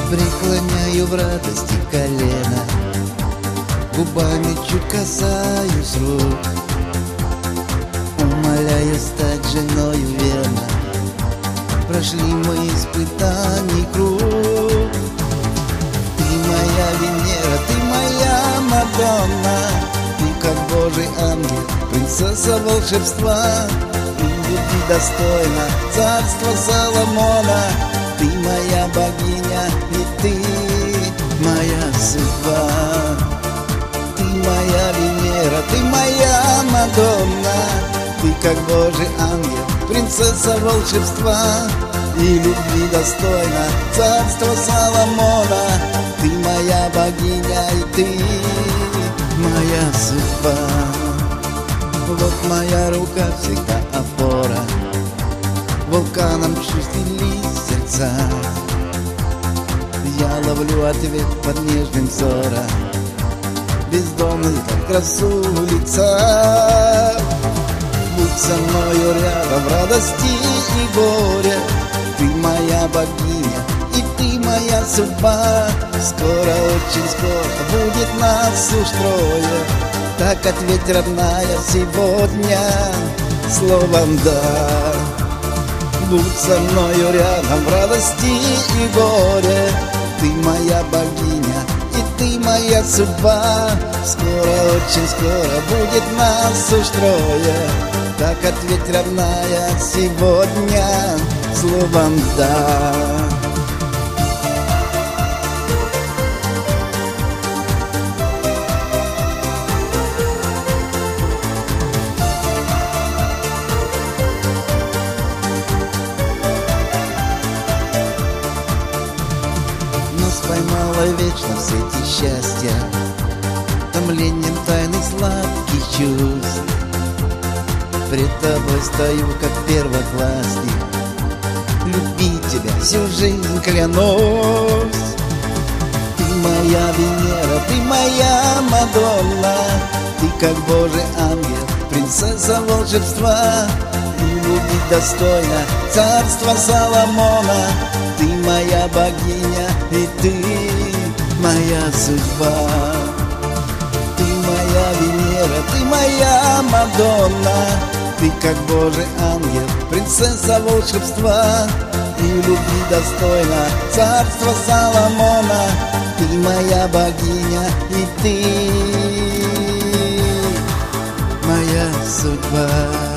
Преклоняю в радости колено, губами чуть касаюсь рук, умоляю стать женою верно. Прошли мы испытаний круг. Ты моя Венера, ты моя Мадонна, ты как Божий ангел, принцесса волшебства. Ты любви достойна царства Соломона. Ты моя богиня, и ты моя судьба. Ты моя Венера, ты моя Мадонна, ты как Божий ангел, принцесса волшебства. И любви достойна царства Соломона. Ты моя богиня, и ты моя судьба. Вот моя рука всегда опора, вулканом чувств вели сердца. Я ловлю ответ под нежным взором, бездомный, как красу лица. Будь со мною рядом в радости и горе. Ты моя богиня, и ты моя судьба. Скоро, очень скоро будет нас уж трое. Так ответь, родная, сегодня словом «да». Будь со мною рядом в радости и горе. Ты моя богиня, и ты моя судьба. Скоро, очень скоро будет нас уж трое. Так ответь, родная, сегодня словом «да». Поймала вечно в сети счастья, томлением тайных сладких чувств. Пред тобой стою, как первоклассник, любить тебя всю жизнь клянусь. Ты моя Венера, ты моя Мадонна, ты как Божий ангел, принцесса волшебства. И любить достойна царства Соломона. Ты моя богиня, и ты моя судьба. Ты моя Венера, ты моя Мадонна, ты как Божий ангел, принцесса волшебства. И любви достойна царства Соломона. Ты моя богиня, и ты моя судьба.